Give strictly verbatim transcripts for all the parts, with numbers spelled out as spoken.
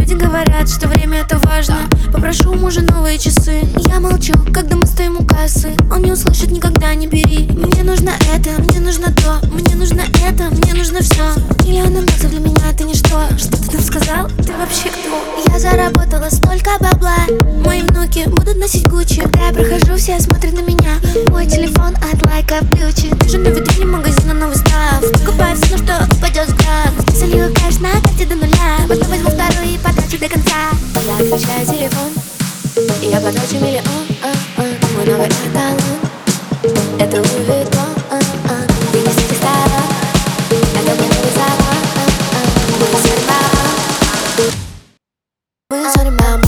Люди говорят, что время это важно. Попрошу у мужа новые часы. Я молчу, когда мы стоим у кассы. Он не услышит, никогда не бери. Мне нужно это, мне нужно то, мне нужно это, мне нужно все. Миллионы баксов для меня это ничто. Что ты там сказал? Ты вообще кто? Я заработала столько бабла. Мои внуки будут носить Гуччи. Когда я прохожу, все смотрят на меня. Мой телефон от лайка ключи. Даже на витрине магазина новый став. Покупаю все, на что упадет взгляд. Залила кэш на карте до нуля. Потом возьму второй и потрачу до конца. Я отключаю телефон, и я потрачу миллион. а, а, Мой новый эталон — это Луи Виттон. а, а, Деньги с ресторана — это мой новый закон. а, а, Мы ссорим маму, мы ссорим маму.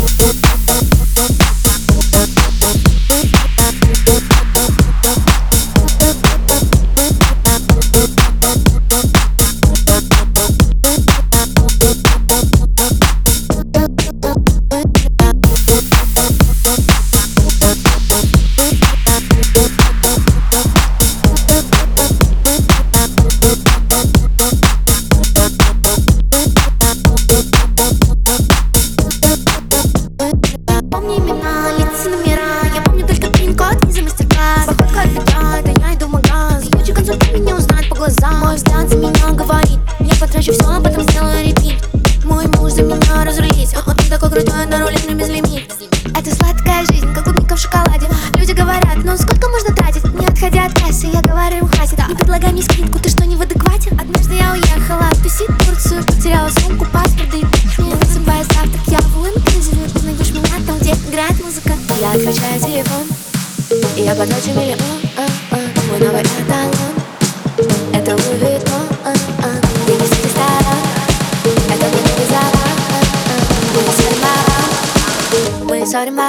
Мой взгляд за меня говорит: я потрачу все, а потом сделаю репит. Мой муж за меня разрулит. Он такой крутой, на рулит на безлимит. Это сладкая жизнь, как клубника в шоколаде. Люди говорят: ну сколько можно тратить? Не отходя от кассы, я говорю им: хватит. Не предлагай мне скидку, ты что, не в адеквате? Однажды я уехала тусить в Турцию. Потеряла сумку, паспорт, да и не высыпая завтрак. Я в all-inclusive, ты найдешь меня там, где играет музыка. Я отключаю телефон, и я потрачу миллион. а, а, Мой новый эталон — это Луи Виттон. а, а, Деньги с ресторана — это мой новый закон. а, а, Мы ссорим маму, мы ссорим маму.